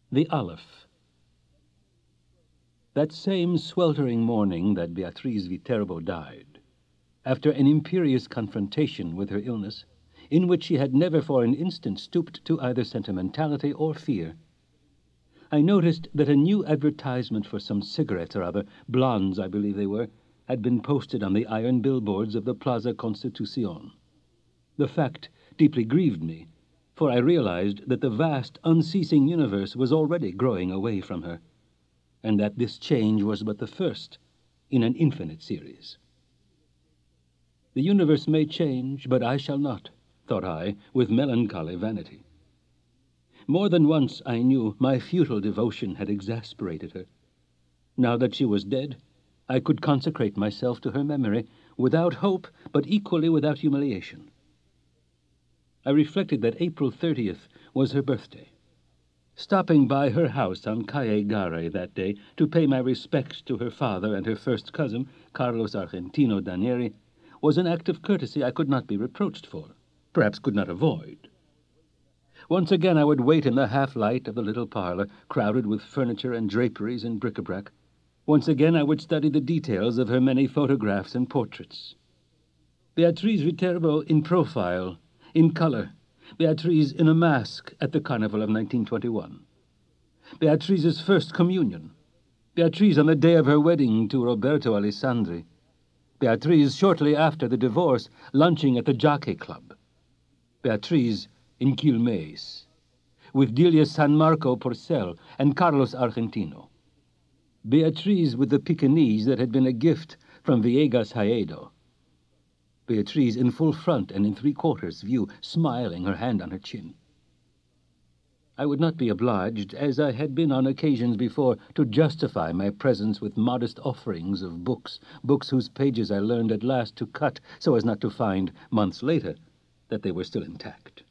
The Aleph. That same sweltering morning that Beatrice Viterbo died, after an imperious confrontation with her illness, in which she had never for an instant stooped to either sentimentality or fear, I noticed that a new advertisement for some cigarettes or other, blondes I believe they were, had been posted on the iron billboards of the Plaza Constitucion. The fact deeply grieved me, for I realized that the vast, unceasing universe was already growing away from her, and that this change was but the first in an infinite series. The universe may change, but I shall not, thought I, with melancholy vanity. More than once I knew my futile devotion had exasperated her. Now that she was dead, I could consecrate myself to her memory, without hope, but equally without humiliation. I reflected that April 30th was her birthday. Stopping by her house on Calle Gare that day to pay my respects to her father and her first cousin, Carlos Argentino Danieri, was an act of courtesy I could not be reproached for, perhaps could not avoid. Once again I would wait in the half-light of the little parlor, crowded with furniture and draperies and bric-a-brac. Once again I would study the details of her many photographs and portraits. Beatrice Viterbo in profile, in color. Beatrice in a mask at the Carnival of 1921. Beatrice's first communion. Beatrice on the day of her wedding to Roberto Alessandri. Beatrice shortly after the divorce, lunching at the Jockey Club. Beatrice in Quilmes, with Delia San Marco Porcel and Carlos Argentino. Beatrice with the Pekingese that had been a gift from Villegas Haedo. Beatrice in full front and in three-quarters view, smiling, her hand on her chin. I would not be obliged, as I had been on occasions before, to justify my presence with modest offerings of books whose pages I learned at last to cut so as not to find, months later, that they were still intact.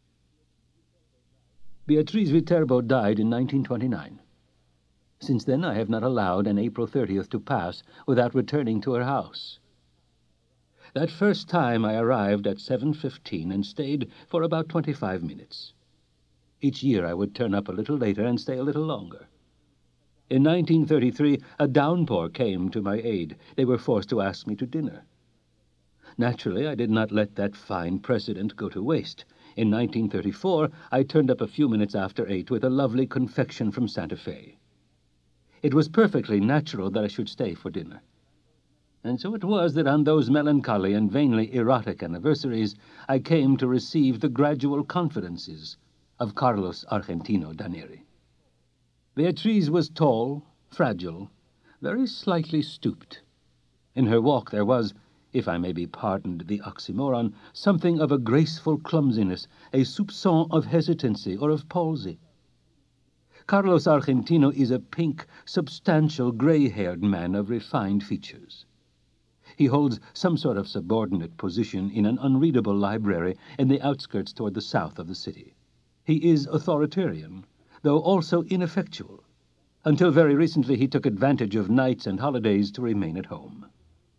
Beatrice Viterbo died in 1929. Since then I have not allowed an April 30th to pass without returning to her house. That first time I arrived at 7:15 and stayed for about 25 minutes. Each year I would turn up a little later and stay a little longer. In 1933, a downpour came to my aid. They were forced to ask me to dinner. Naturally, I did not let that fine precedent go to waste. In 1934, I turned up a few minutes after 8 with a lovely confection from Santa Fe. It was perfectly natural that I should stay for dinner. And so it was that on those melancholy and vainly erotic anniversaries, I came to receive the gradual confidences of Carlos Argentino Danieri. Beatrice was tall, fragile, very slightly stooped. In her walk there was, if I may be pardoned the oxymoron, something of a graceful clumsiness, a soupçon of hesitancy or of palsy. Carlos Argentino is a pink, substantial, gray-haired man of refined features. He holds some sort of subordinate position in an unreadable library in the outskirts toward the south of the city. He is authoritarian, though also ineffectual. Until very recently he took advantage of nights and holidays to remain at home.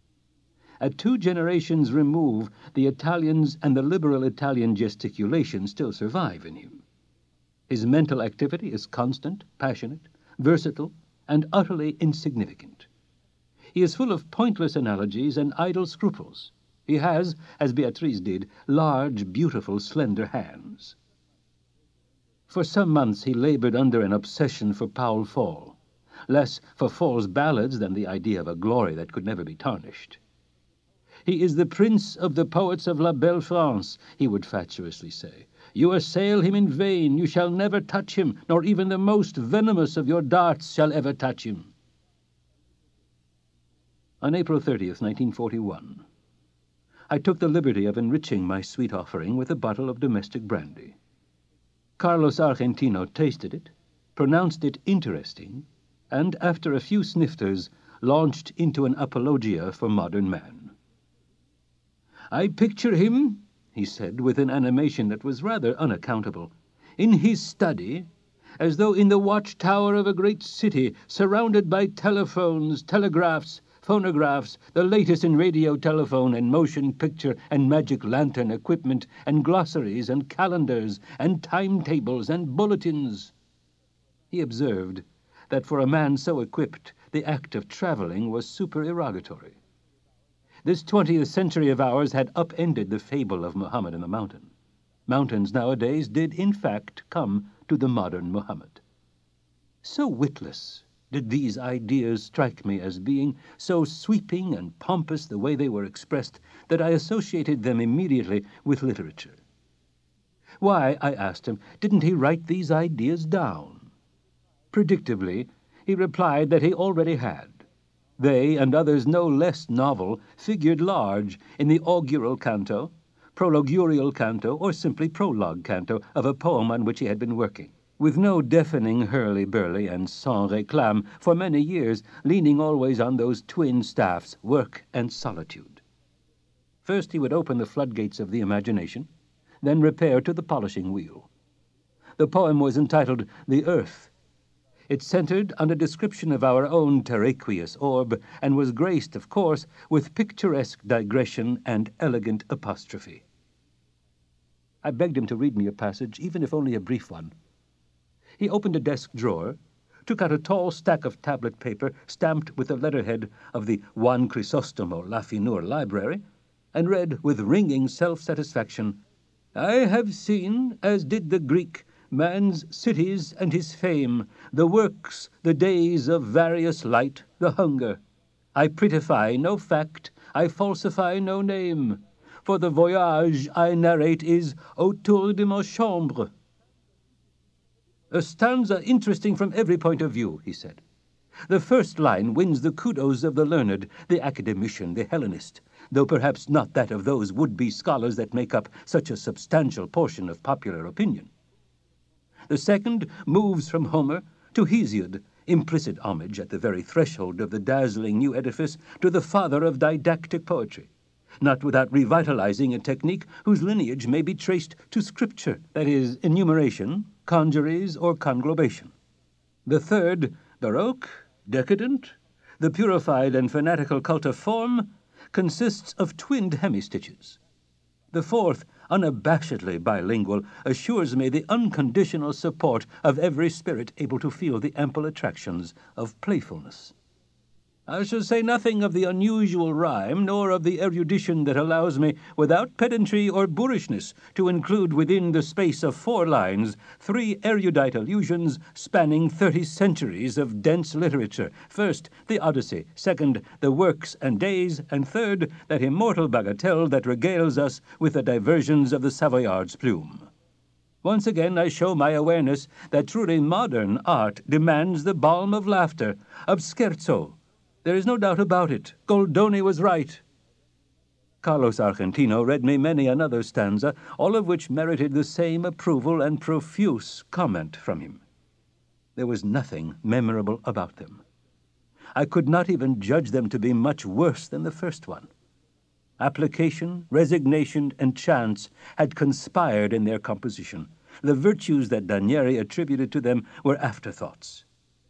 At 2 generations remove, the Italians and the liberal Italian gesticulation still survive in him. His mental activity is constant, passionate, versatile, and utterly insignificant. He is full of pointless analogies and idle scruples. He has, as Beatrice did, large, beautiful, slender hands. For some months he labored under an obsession for Paul Fall, less for Fall's ballads than the idea of a glory that could never be tarnished. He is the prince of the poets of La Belle France, he would fatuously say. You assail him in vain, you shall never touch him, nor even the most venomous of your darts shall ever touch him. On April 30th, 1941, I took the liberty of enriching my sweet offering with a bottle of domestic brandy. Carlos Argentino tasted it, pronounced it interesting, and after a few snifters, launched into an apologia for modern man. I picture him, he said, with an animation that was rather unaccountable, in his study, as though in the watchtower of a great city, surrounded by telephones, telegraphs, phonographs, the latest in radio, telephone, and motion picture and magic lantern equipment, and glossaries and calendars and timetables and bulletins. He observed that for a man so equipped, the act of traveling was supererogatory. This 20th century of ours had upended the fable of Muhammad and the mountain. Mountains nowadays did in fact come to the modern Muhammad. So witless did these ideas strike me as being, so sweeping and pompous the way they were expressed, that I associated them immediately with literature. Why, I asked him, didn't he write these ideas down? Predictably, he replied that he already had. They, and others no less novel, figured large in the augural canto, prologural canto, or simply prologue canto of a poem on which he had been working, with no deafening hurly-burly and sans réclame for many years, leaning always on those twin staffs, work and solitude. First he would open the floodgates of the imagination, then repair to the polishing wheel. The poem was entitled The Earth. It centered on a description of our own terraqueous orb, and was graced, of course, with picturesque digression and elegant apostrophe. I begged him to read me a passage, even if only a brief one. He opened a desk drawer, took out a tall stack of tablet paper stamped with the letterhead of the Juan Crisostomo Lafinur Library, and read with ringing self-satisfaction, "I have seen, as did the Greek, man's cities and his fame, the works, the days of various light, the hunger. I prettify no fact, I falsify no name, for the voyage I narrate is autour de ma chambre." "A stanza interesting from every point of view," he said. "The first line wins the kudos of the learned, the academician, the Hellenist, though perhaps not that of those would-be scholars that make up such a substantial portion of popular opinion. The second moves from Homer to Hesiod, implicit homage at the very threshold of the dazzling new edifice to the father of didactic poetry, not without revitalizing a technique whose lineage may be traced to scripture, that is, enumeration, congeries, or conglobation. The third, baroque, decadent, the purified and fanatical cult of form, consists of twinned hemistitches. The fourth, unabashedly bilingual, assures me the unconditional support of every spirit able to feel the ample attractions of playfulness. I shall say nothing of the unusual rhyme, nor of the erudition that allows me, without pedantry or boorishness, to include within the space of 4 lines 3 erudite allusions spanning 30 centuries of dense literature. First, the Odyssey; second, the Works and Days; and third, that immortal bagatelle that regales us with the diversions of the Savoyard's plume. Once again I show my awareness that truly modern art demands the balm of laughter, of scherzo. There is no doubt about it. Goldoni was right. Carlos Argentino read me many another stanza, all of which merited the same approval and profuse comment from him. There was nothing memorable about them. I could not even judge them to be much worse than the first one. Application, resignation, and chance had conspired in their composition. The virtues that Danieri attributed to them were afterthoughts.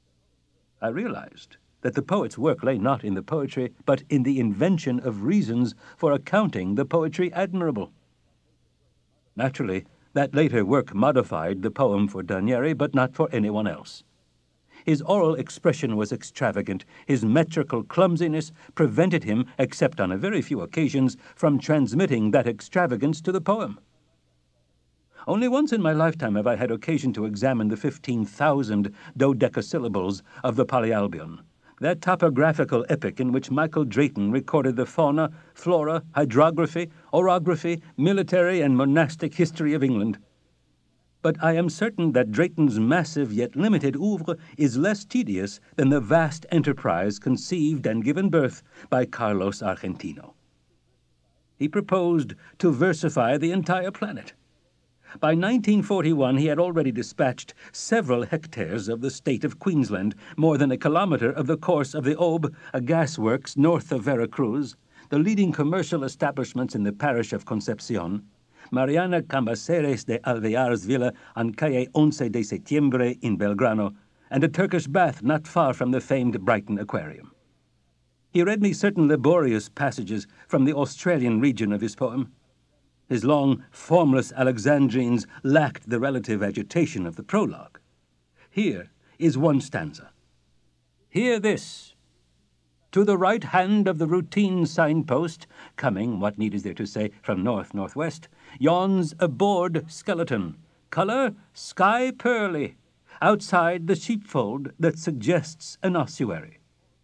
I realized that the poet's work lay not in the poetry, but in the invention of reasons for accounting the poetry admirable. Naturally, that later work modified the poem for Danieri, but not for anyone else. His oral expression was extravagant. His metrical clumsiness prevented him, except on a very few occasions, from transmitting that extravagance to the poem. Only once in my lifetime have I had occasion to examine the 15,000 dodecasyllables of the Polyalbion, that topographical epic in which Michael Drayton recorded the fauna, flora, hydrography, orography, military and monastic history of England. But I am certain that Drayton's massive yet limited oeuvre is less tedious than the vast enterprise conceived and given birth by Carlos Argentino. He proposed to versify the entire planet. By 1941, he had already dispatched several hectares of the state of Queensland, more than a kilometre of the course of the Aube, a gasworks north of Veracruz, the leading commercial establishments in the parish of Concepcion, Mariana Cambaceres de Alvear's villa on Calle 11 de Septiembre in Belgrano, and a Turkish bath not far from the famed Brighton Aquarium. He read me certain laborious passages from the Australian region of his poem. His long, formless Alexandrines lacked the relative agitation of the prologue. Here, is one stanza. Hear this. To the right hand of the routine signpost, coming, what need is there to say, from north-northwest, yawns a bored skeleton, color sky pearly, outside the sheepfold that suggests an ossuary.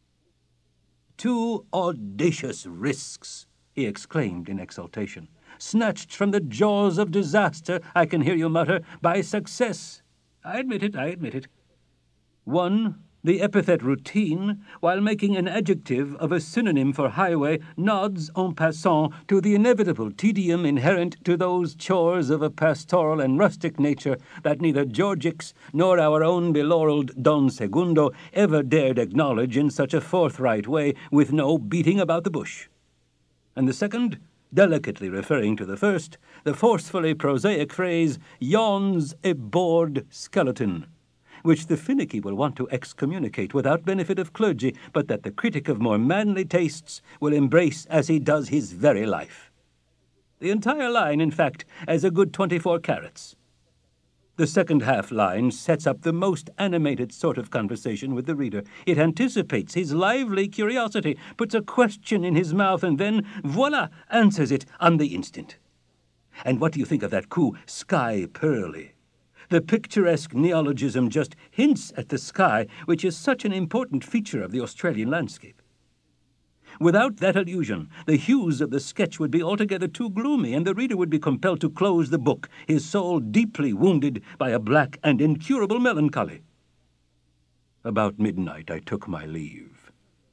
Two audacious risks, he exclaimed in exultation, snatched from the jaws of disaster, I can hear you mutter, by success. I admit it. One, the epithet routine, while making an adjective of a synonym for highway, nods en passant to the inevitable tedium inherent to those chores of a pastoral and rustic nature that neither Georgix nor our own belaureled Don Segundo ever dared acknowledge in such a forthright way with no beating about the bush. And the second, delicately referring to the first, the forcefully prosaic phrase, yawns a bored skeleton, which the finicky will want to excommunicate without benefit of clergy, but that the critic of more manly tastes will embrace as he does his very life. The entire line, in fact, as a good 24 carats. The second half line sets up the most animated sort of conversation with the reader. It anticipates his lively curiosity, puts a question in his mouth, and then, voila, answers it on the instant. And what do you think of that coup, sky pearly? The picturesque neologism just hints at the sky, which is such an important feature of the Australian landscape. Without that allusion, the hues of the sketch would be altogether too gloomy, and the reader would be compelled to close the book, his soul deeply wounded by a black and incurable melancholy. About midnight I took my leave.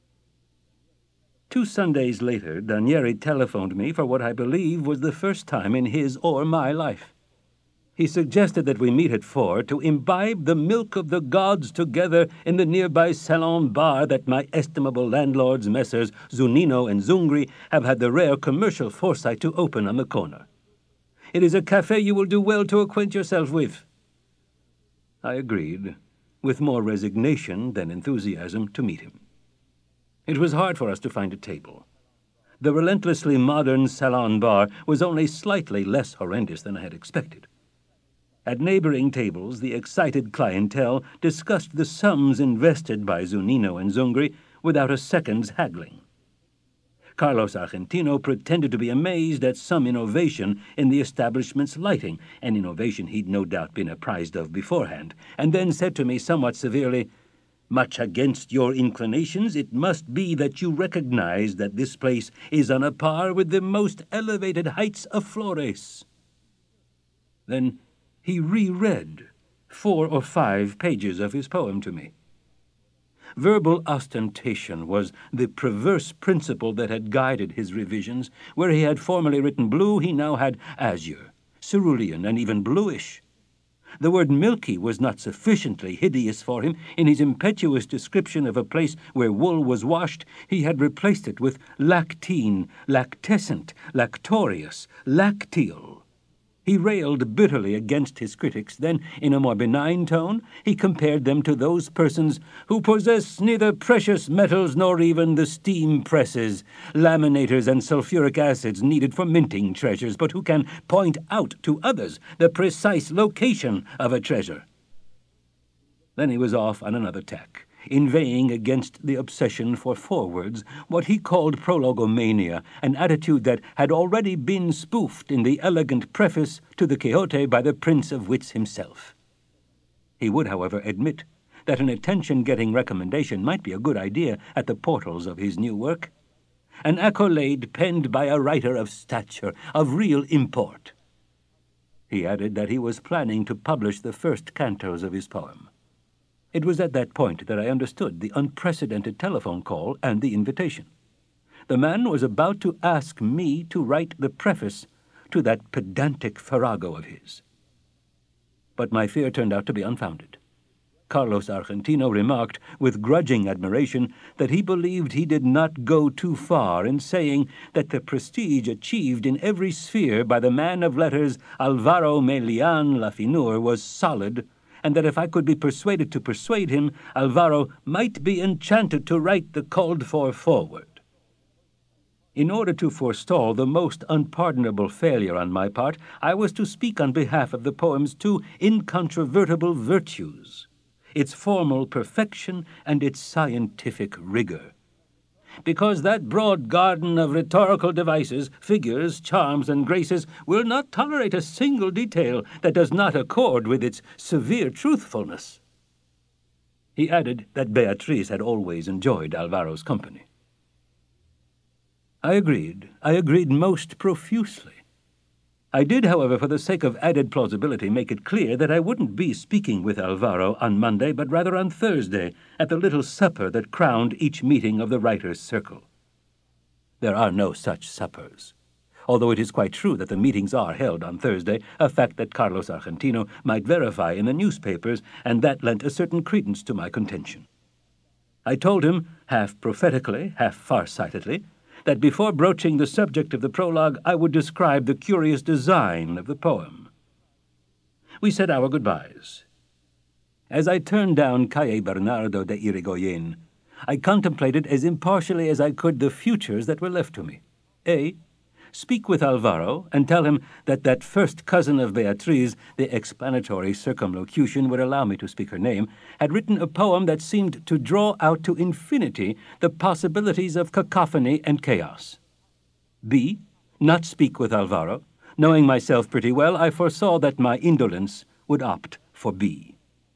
2 Sundays later, Danieri telephoned me for what I believe was the first time in his or my life. He suggested that we meet at 4 to imbibe the milk of the gods together in the nearby salon bar that my estimable landlords, Messrs. Zunino and Zungri, have had the rare commercial foresight to open on the corner. It is a café you will do well to acquaint yourself with. I agreed, with more resignation than enthusiasm, to meet him. It was hard for us to find a table. The relentlessly modern salon bar was only slightly less horrendous than I had expected. At neighboring tables, the excited clientele discussed the sums invested by Zunino and Zungri without a second's haggling. Carlos Argentino pretended to be amazed at some innovation in the establishment's lighting, an innovation he'd no doubt been apprised of beforehand, and then said to me somewhat severely, "Much against your inclinations, it must be that you recognize that this place is on a par with the most elevated heights of Flores." Then he reread 4 or 5 pages of his poem to me. Verbal ostentation was the perverse principle that had guided his revisions. Where he had formerly written blue, he now had azure, cerulean, and even bluish. The word milky was not sufficiently hideous for him. In his impetuous description of a place where wool was washed, he had replaced it with lactine, lactescent, lactorious, lacteal. He railed bitterly against his critics. Then, in a more benign tone, he compared them to those persons who possess neither precious metals nor even the steam presses, laminators, and sulfuric acids needed for minting treasures, but who can point out to others the precise location of a treasure. Then he was off on another tack, inveighing against the obsession for forewords, what he called prologomania, an attitude that had already been spoofed in the elegant preface to the Quixote by the Prince of Wits himself. He would, however, admit that an attention-getting recommendation might be a good idea at the portals of his new work, an accolade penned by a writer of stature, of real import. He added that he was planning to publish the first cantos of his poem. It was at that point that I understood the unprecedented telephone call and the invitation. The man was about to ask me to write the preface to that pedantic farrago of his. But my fear turned out to be unfounded. Carlos Argentino remarked with grudging admiration that he believed he did not go too far in saying that the prestige achieved in every sphere by the man of letters Alvaro Melian Lafinur was solid, and that if I could be persuaded to persuade him, Alvaro might be enchanted to write the called-for foreword. In order to forestall the most unpardonable failure on my part, I was to speak on behalf of the poem's 2 incontrovertible virtues, its formal perfection, and its scientific rigor. Because that broad garden of rhetorical devices, figures, charms, and graces will not tolerate a single detail that does not accord with its severe truthfulness. He added that Beatriz had always enjoyed Alvaro's company. I agreed most profusely. I did, however, for the sake of added plausibility, make it clear that I wouldn't be speaking with Alvaro on Monday, but rather on Thursday, at the little supper that crowned each meeting of the writers' circle. There are no such suppers, although it is quite true that the meetings are held on Thursday, a fact that Carlos Argentino might verify in the newspapers, and that lent a certain credence to my contention. I told him, half prophetically, half farsightedly, that before broaching the subject of the prologue, I would describe the curious design of the poem. We said our goodbyes. As I turned down Calle Bernardo de Irigoyen, I contemplated as impartially as I could the futures that were left to me. A. Speak with Alvaro and tell him that that first cousin of Beatriz, the explanatory circumlocution would allow me to speak her name, had written a poem that seemed to draw out to infinity the possibilities of cacophony and chaos. B. Not speak with Alvaro. Knowing myself pretty well, I foresaw that my indolence would opt for B.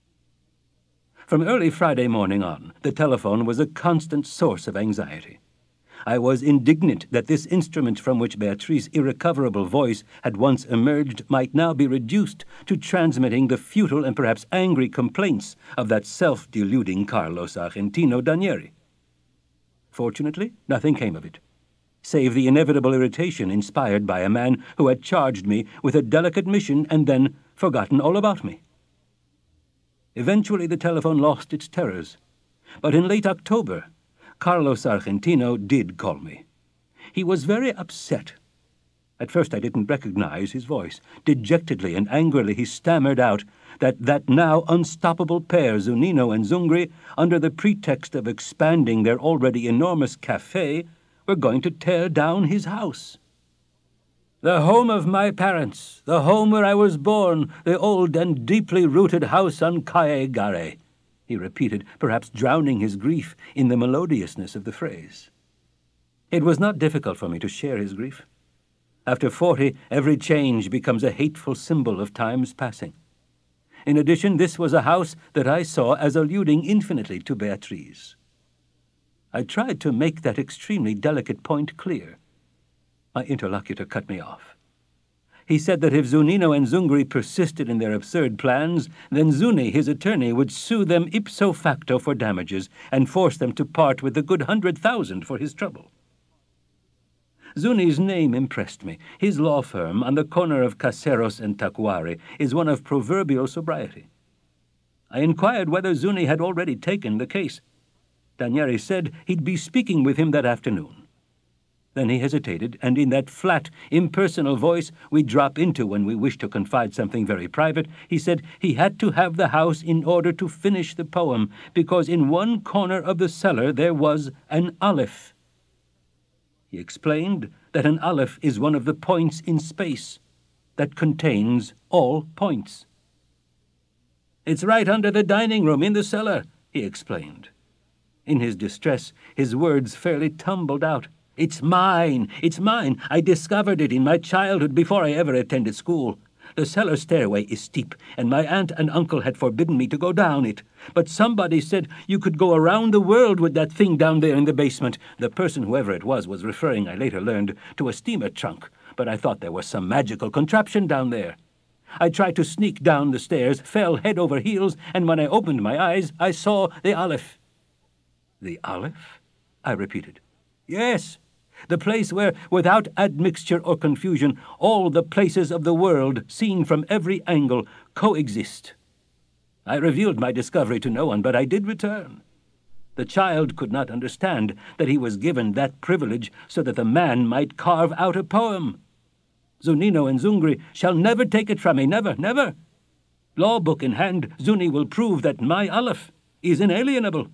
From early Friday morning on, the telephone was a constant source of anxiety. I was indignant that this instrument from which Beatriz's irrecoverable voice had once emerged might now be reduced to transmitting the futile and perhaps angry complaints of that self-deluding Carlos Argentino Danieri. Fortunately, nothing came of it, save the inevitable irritation inspired by a man who had charged me with a delicate mission and then forgotten all about me. Eventually, the telephone lost its terrors, but in late October, Carlos Argentino did call me. He was very upset. At first I didn't recognize his voice. Dejectedly and angrily he stammered out that now unstoppable pair, Zunino and Zungri, under the pretext of expanding their already enormous café, were going to tear down his house. The home of my parents, the home where I was born, the old and deeply rooted house on Calle Gare, he repeated, perhaps drowning his grief in the melodiousness of the phrase. It was not difficult for me to share his grief. After 40, every change becomes a hateful symbol of time's passing. In addition, this was a house that I saw as alluding infinitely to Beatriz. I tried to make that extremely delicate point clear. My interlocutor cut me off. He said that if Zunino and Zungri persisted in their absurd plans, then Zuni, his attorney, would sue them ipso facto for damages and force them to part with the good 100,000 for his trouble. Zuni's name impressed me. His law firm on the corner of Caseros and Tacuari is one of proverbial sobriety. I inquired whether Zuni had already taken the case. Danieri said he'd be speaking with him that afternoon. Then he hesitated, and in that flat, impersonal voice we drop into when we wish to confide something very private, he said he had to have the house in order to finish the poem, because in one corner of the cellar there was an aleph. He explained that an aleph is one of the points in space that contains all points. It's right under the dining room in the cellar, he explained. In his distress, his words fairly tumbled out. It's mine! It's mine! I discovered it in my childhood before I ever attended school. The cellar stairway is steep, and my aunt and uncle had forbidden me to go down it. But somebody said you could go around the world with that thing down there in the basement. The person, whoever it was referring, I later learned, to a steamer trunk. But I thought there was some magical contraption down there. I tried to sneak down the stairs, fell head over heels, and when I opened my eyes, I saw the aleph. The aleph? I repeated. Yes. The place where, without admixture or confusion, all the places of the world, seen from every angle, coexist. I revealed my discovery to no one, but I did return. The child could not understand that he was given that privilege so that the man might carve out a poem. Zunino and Zungri shall never take it from me, never, never. Law book in hand, Zuni will prove that my aleph is inalienable.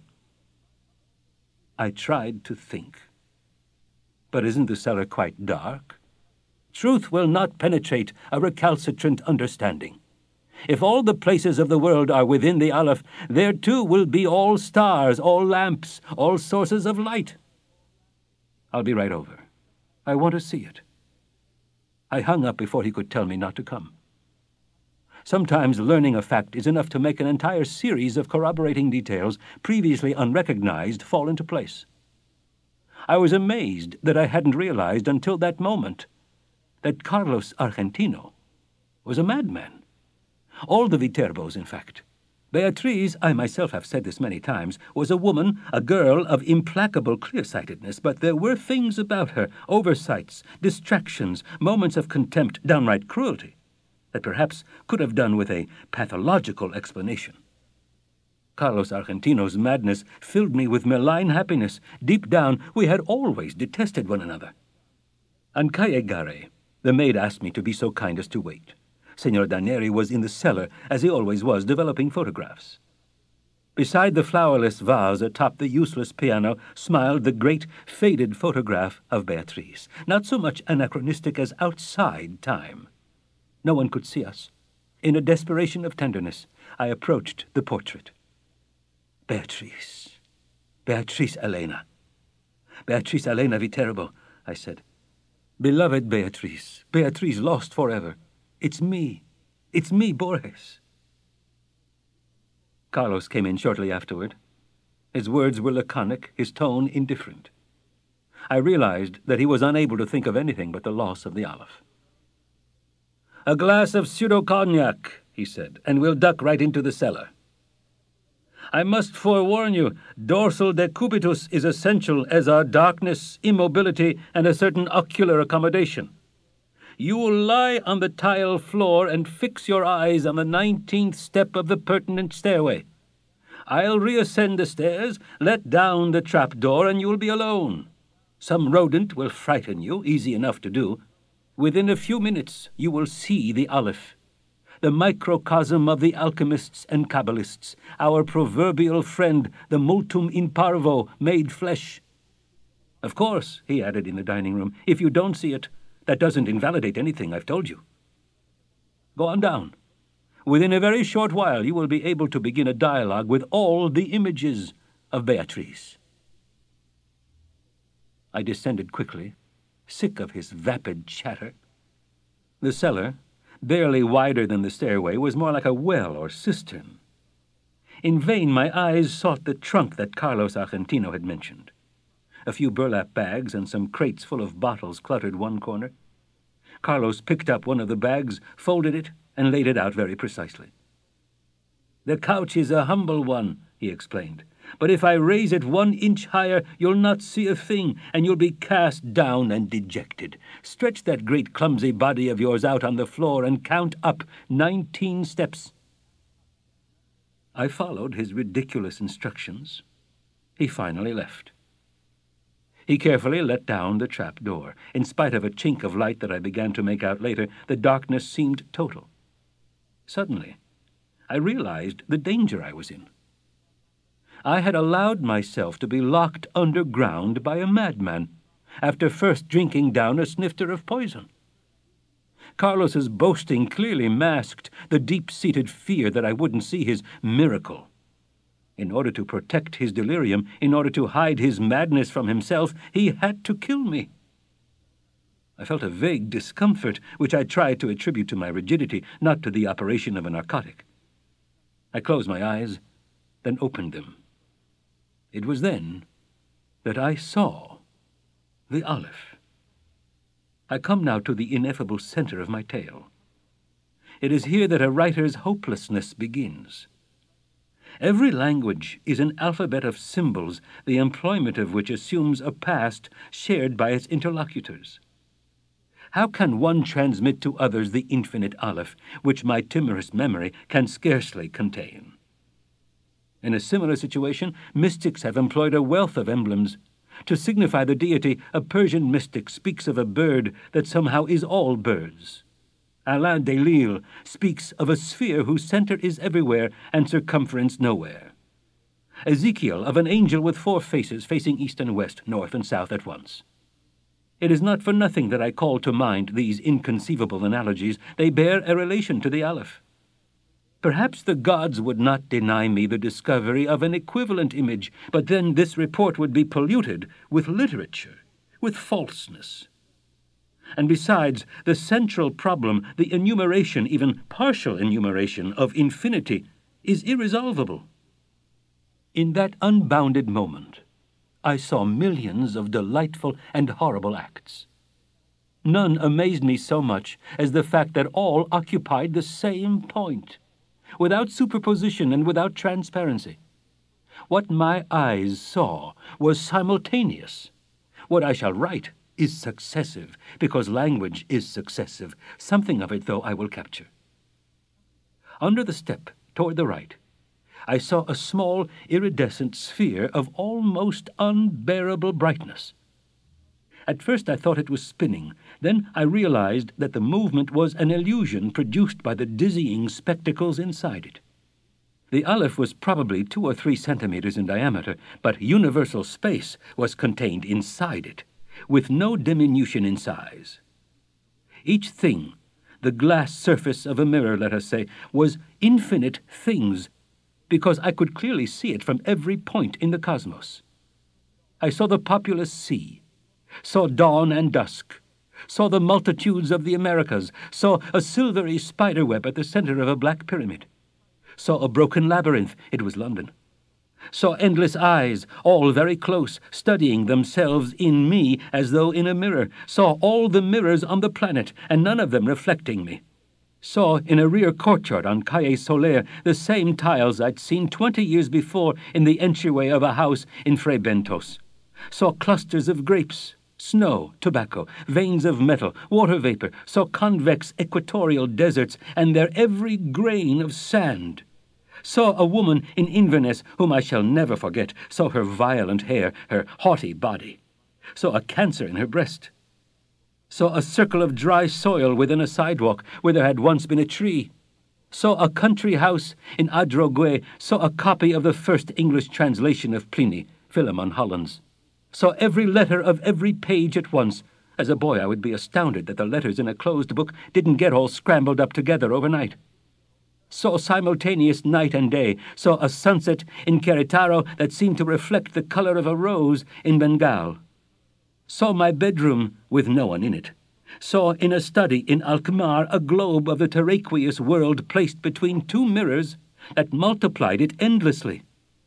I tried to think. But isn't the cellar quite dark? Truth will not penetrate a recalcitrant understanding. If all the places of the world are within the Aleph, there too will be all stars, all lamps, all sources of light. I'll be right over. I want to see it. I hung up before he could tell me not to come. Sometimes learning a fact is enough to make an entire series of corroborating details previously unrecognized fall into place. I was amazed that I hadn't realized until that moment that Carlos Argentino was a madman. All the Viterbos, in fact. Beatriz, I myself have said this many times, was a woman, a girl of implacable clear-sightedness, but there were things about her, oversights, distractions, moments of contempt, downright cruelty, that perhaps could have done with a pathological explanation. Carlos Argentino's madness filled me with malign happiness. Deep down, we had always detested one another. On Calle Gare, the maid asked me to be so kind as to wait. Senor Danieri was in the cellar, as he always was, developing photographs. Beside the flowerless vase atop the useless piano smiled the great, faded photograph of Beatrice, not so much anachronistic as outside time. No one could see us. In a desperation of tenderness, I approached the portrait. Beatrice Elena. Beatrice Elena Viterbo, I said. Beloved Beatrice lost forever. It's me, Borges. Carlos came in shortly afterward. His words were laconic, his tone indifferent. I realized that he was unable to think of anything but the loss of the Aleph. A glass of pseudo-cognac, he said, and we'll duck right into the cellar. I must forewarn you, dorsal decubitus is essential, as are darkness, immobility, and a certain ocular accommodation. You will lie on the tile floor and fix your eyes on the 19th step of the pertinent stairway. I'll reascend the stairs, let down the trapdoor, and you'll be alone. Some rodent will frighten you, easy enough to do. Within a few minutes you will see the Aleph, the microcosm of the alchemists and Kabbalists, our proverbial friend, the multum in parvo, made flesh. Of course, he added in the dining room, if you don't see it, that doesn't invalidate anything I've told you. Go on down. Within a very short while you will be able to begin a dialogue with all the images of Beatrice. I descended quickly, sick of his vapid chatter. The cellar, barely wider than the stairway, was more like a well or cistern. In vain my eyes sought the trunk that Carlos Argentino had mentioned. A few burlap bags and some crates full of bottles cluttered one corner. Carlos picked up one of the bags, folded it, and laid it out very precisely. The couch is a humble one, he explained, but if I raise it 1 inch higher, you'll not see a thing, and you'll be cast down and dejected. Stretch that great clumsy body of yours out on the floor and count up 19 steps. I followed his ridiculous instructions. He finally left. He carefully let down the trap door. In spite of a chink of light that I began to make out later, the darkness seemed total. Suddenly, I realized the danger I was in. I had allowed myself to be locked underground by a madman, after first drinking down a snifter of poison. Carlos's boasting clearly masked the deep-seated fear that I wouldn't see his miracle. In order to protect his delirium, in order to hide his madness from himself, he had to kill me. I felt a vague discomfort, which I tried to attribute to my rigidity, not to the operation of a narcotic. I closed my eyes, then opened them. It was then that I saw the Aleph. I come now to the ineffable center of my tale. It is here that a writer's hopelessness begins. Every language is an alphabet of symbols, the employment of which assumes a past shared by its interlocutors. How can one transmit to others the infinite Aleph, which my timorous memory can scarcely contain? In a similar situation, mystics have employed a wealth of emblems. To signify the deity, a Persian mystic speaks of a bird that somehow is all birds. Alain Delille speaks of a sphere whose center is everywhere and circumference nowhere. Ezekiel of an angel with 4 faces facing east and west, north and south at once. It is not for nothing that I call to mind these inconceivable analogies. They bear a relation to the Aleph. Perhaps the gods would not deny me the discovery of an equivalent image, but then this report would be polluted with literature, with falseness. And besides, the central problem, the enumeration, even partial enumeration, of infinity, is irresolvable. In that unbounded moment, I saw millions of delightful and horrible acts. None amazed me so much as the fact that all occupied the same point, without superposition and without transparency. What my eyes saw was simultaneous. What I shall write is successive, because language is successive. Something of it, though, I will capture. Under the step, toward the right, I saw a small, iridescent sphere of almost unbearable brightness. At first I thought it was spinning. Then I realized that the movement was an illusion produced by the dizzying spectacles inside it. The aleph was probably 2 or 3 centimeters in diameter, but universal space was contained inside it, with no diminution in size. Each thing, the glass surface of a mirror, let us say, was infinite things, because I could clearly see it from every point in the cosmos. I saw the populous sea, saw dawn and dusk, saw the multitudes of the Americas, saw a silvery spiderweb at the center of a black pyramid, saw a broken labyrinth, it was London, saw endless eyes, all very close, studying themselves in me as though in a mirror, saw all the mirrors on the planet, and none of them reflecting me, saw in a rear courtyard on Calle Soler the same tiles I'd seen 20 years before in the entryway of a house in Fray Bentos, saw clusters of grapes, snow, tobacco, veins of metal, water vapor, saw convex equatorial deserts and their every grain of sand. Saw a woman in Inverness whom I shall never forget, saw her violent hair, her haughty body. Saw a cancer in her breast. Saw a circle of dry soil within a sidewalk where there had once been a tree. Saw a country house in Adrogué, saw a copy of the first English translation of Pliny, Philemon Holland's. Saw every letter of every page at once. As a boy, I would be astounded that the letters in a closed book didn't get all scrambled up together overnight. Saw simultaneous night and day. Saw a sunset in Querétaro that seemed to reflect the color of a rose in Bengal. Saw my bedroom with no one in it. Saw in a study in Alkmaar a globe of the terraqueous world placed between 2 mirrors that multiplied it endlessly.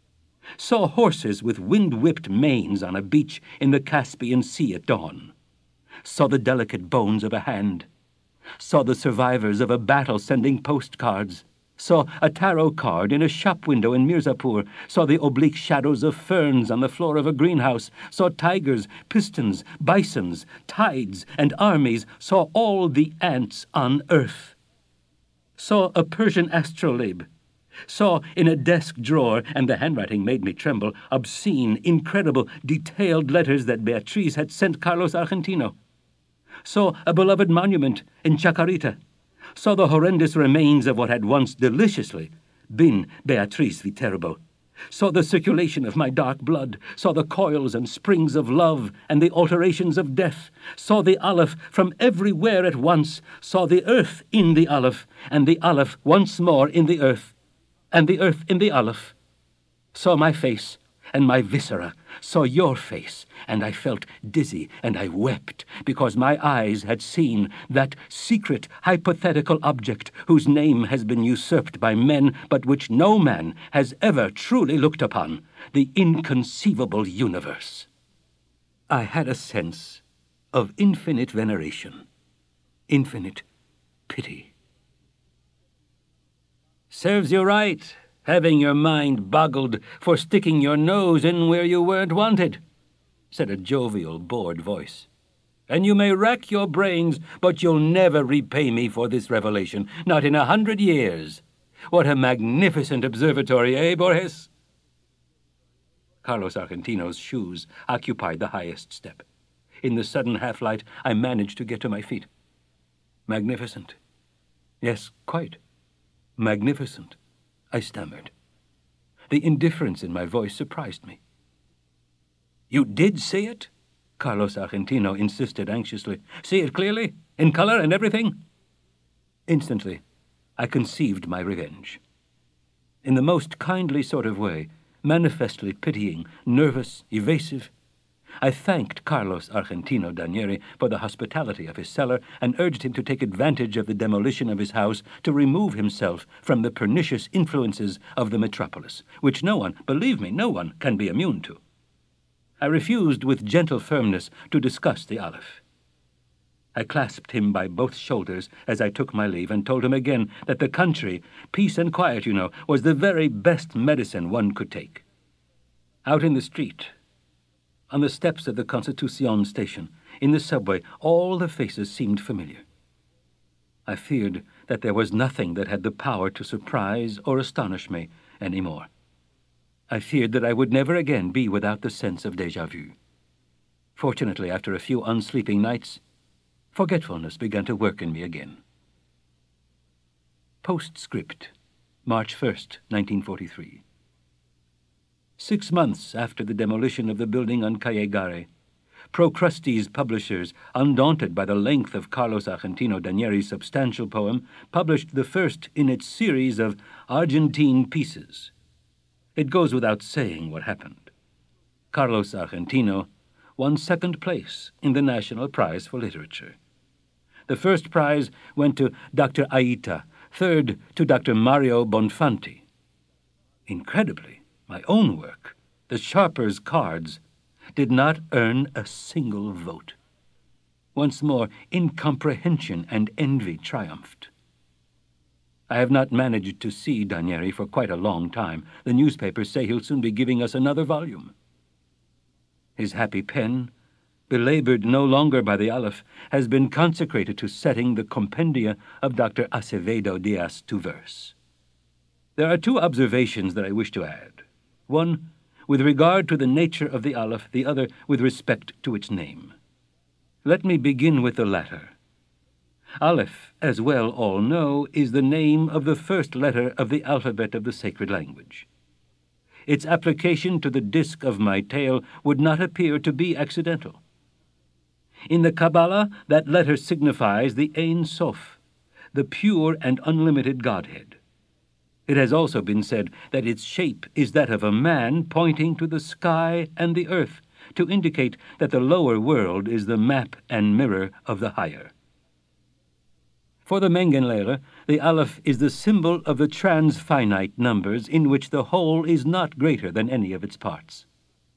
Saw horses with wind-whipped manes on a beach in the Caspian Sea at dawn. Saw the delicate bones of a hand. Saw the survivors of a battle sending postcards. Saw a tarot card in a shop window in Mirzapur. Saw the oblique shadows of ferns on the floor of a greenhouse. Saw tigers, pistons, bisons, tides, and armies. Saw all the ants on earth. Saw a Persian astrolabe. Saw in a desk drawer, and the handwriting made me tremble, obscene, incredible, detailed letters that Beatriz had sent Carlos Argentino. Saw a beloved monument in Chacarita. Saw the horrendous remains of what had once deliciously been Beatriz Viterbo. Saw the circulation of my dark blood. Saw the coils and springs of love and the alterations of death. Saw the aleph from everywhere at once. Saw the earth in the aleph, and the aleph once more in the earth, and the earth in the aleph. Saw my face and my viscera, saw your face, and I felt dizzy, and I wept, because my eyes had seen that secret hypothetical object whose name has been usurped by men, but which no man has ever truly looked upon, the inconceivable universe. I had a sense of infinite veneration, infinite pity. "Serves you right, having your mind boggled for sticking your nose in where you weren't wanted," said a jovial, bored voice. "And you may rack your brains, but you'll never repay me for this revelation, not in 100 years. What a magnificent observatory, eh, Borges?" Carlos Argentino's shoes occupied the highest step. In the sudden half-light, I managed to get to my feet. "Magnificent. Yes, quite. Magnificent," I stammered. The indifference in my voice surprised me. "You did see it?" Carlos Argentino insisted anxiously. "See it clearly? In color and everything?" Instantly, I conceived my revenge. in the most kindly sort of way, manifestly pitying, nervous, evasive. I thanked Carlos Argentino Danieri for the hospitality of his cellar and urged him to take advantage of the demolition of his house to remove himself from the pernicious influences of the metropolis, which no one, believe me, no one can be immune to. I refused with gentle firmness to discuss the Aleph. I clasped him by both shoulders as I took my leave and told him again that the country, peace and quiet, was the very best medicine one could take. Out in the street, on the steps of the Constitucion station, in the subway, all the faces seemed familiar. I feared that there was nothing that had the power to surprise or astonish me any more. I feared that I would never again be without the sense of déjà vu. Fortunately, after a few unsleeping nights, forgetfulness began to work in me again. Postscript, March 1st, 1943. 6 months after the demolition of the building on Calle Gare, Procrustes publishers, undaunted by the length of Carlos Argentino Danieri's substantial poem, published the first in its series of Argentine pieces. It goes without saying what happened. Carlos Argentino won second place in the National Prize for Literature. The first prize went to Dr. Aita, third to Dr. Mario Bonfanti. Incredibly, my own work, The Sharper's Cards, did not earn a single vote. Once more, incomprehension and envy triumphed. I have not managed to see Danieri for quite a long time. The newspapers say he'll soon be giving us another volume. His happy pen, belabored no longer by the Aleph, has been consecrated to setting the compendia of Dr. Acevedo Diaz to verse. There are 2 observations that I wish to add. One, with regard to the nature of the Aleph, the other with respect to its name. Let me begin with the latter. Aleph, as well all know, is the name of the first letter of the alphabet of the sacred language. Its application to the disk of my tale would not appear to be accidental. In the Kabbalah, that letter signifies the Ein Sof, the pure and unlimited Godhead. It has also been said that its shape is that of a man pointing to the sky and the earth, to indicate that the lower world is the map and mirror of the higher. For the Mengenlehre, the Aleph is the symbol of the transfinite numbers in which the whole is not greater than any of its parts.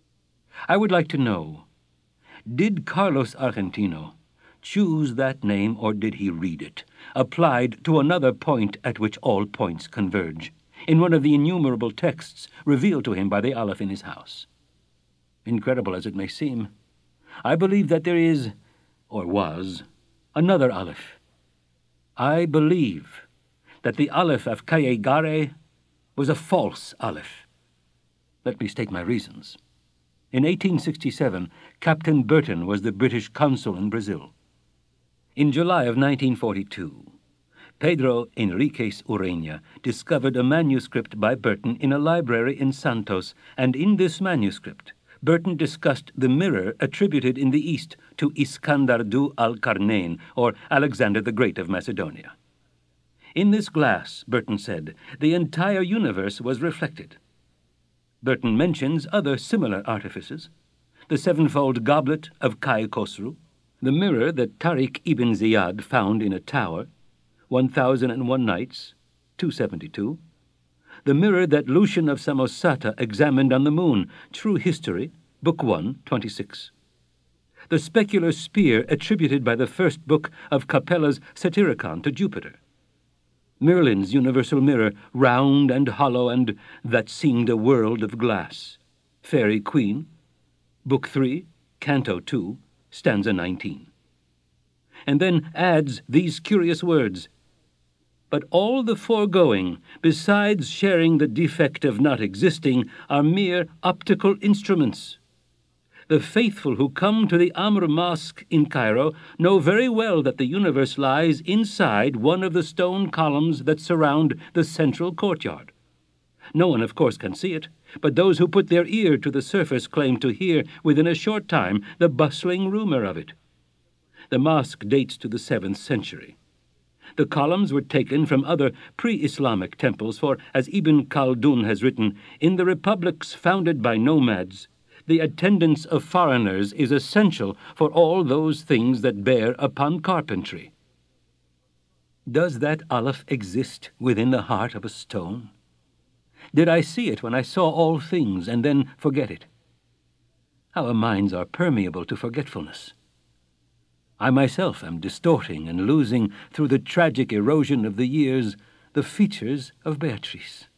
I would like to know, did Carlos Argentino choose that name, or did he read it, applied to another point at which all points converge, in one of the innumerable texts revealed to him by the Aleph in his house? Incredible as it may seem, I believe that there is, or was, another Aleph. I believe that the Aleph of Calle Gare was a false Aleph. Let me state my reasons. In 1867, Captain Burton was the British consul in Brazil. In July of 1942, Pedro Enriquez Ureña discovered a manuscript by Burton in a library in Santos, and in this manuscript, Burton discussed the mirror attributed in the East to Iskandar du al-Qarnayn, or Alexander the Great of Macedonia. In this glass, Burton said, the entire universe was reflected. Burton mentions other similar artifices: the sevenfold goblet of Kai Khosru, the mirror that Tariq ibn Ziyad found in a tower, 1001 Nights, 272, the mirror that Lucian of Samosata examined on the moon, True History, Book 1, 26, the specular spear attributed by the first book of Capella's Satyricon to Jupiter, Merlin's universal mirror, round and hollow and that seemed a world of glass, Fairy Queen, Book 3, Canto 2, stanza 19. And then adds these curious words: but all the foregoing, besides sharing the defect of not existing, are mere optical instruments. The faithful who come to the Amr Mosque in Cairo know very well that the universe lies inside one of the stone columns that surround the central courtyard. No one, of course, can see it, but those who put their ear to the surface claim to hear, within a short time, the bustling rumor of it. The mosque dates to the 7th century. The columns were taken from other pre-Islamic temples, for, as Ibn Khaldun has written, in the republics founded by nomads, the attendance of foreigners is essential for all those things that bear upon carpentry. Does that Aleph exist within the heart of a stone? Did I see it when I saw all things and then forget it? Our minds are permeable to forgetfulness. I myself am distorting and losing, through the tragic erosion of the years, the features of Beatrice.